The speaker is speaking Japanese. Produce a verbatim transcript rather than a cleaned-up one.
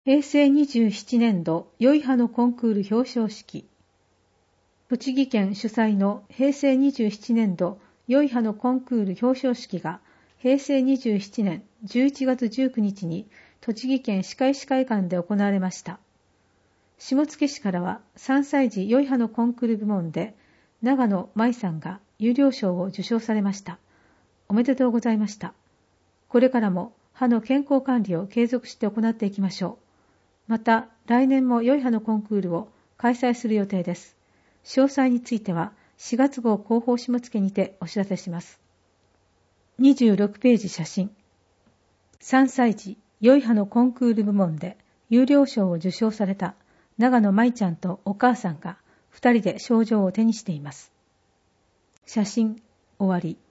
へいせいにじゅうななねんどよいはのコンクール表彰式。栃木県主催のへいせいにじゅうななねんどよいはのコンクール表彰式がへいせいにじゅうななねんじゅういちがつじゅうくにちに栃木県歯科医師会館で行われました。下野市からはさんさい児よいはのコンクール部門で長野舞さんが優良賞を受賞されました。おめでとうございました。これからも歯の健康管理を継続して行っていきましょう。また来年もよいはのコンクールを開催する予定です。詳細についてはしがつごう広報下野にてお知らせします。にじゅうろくページ写真。さんさい児よいはのコンクール部門で優良賞を受賞された長野舞ちゃんとお母さんがふたりで賞状を手にしています。写真終わり。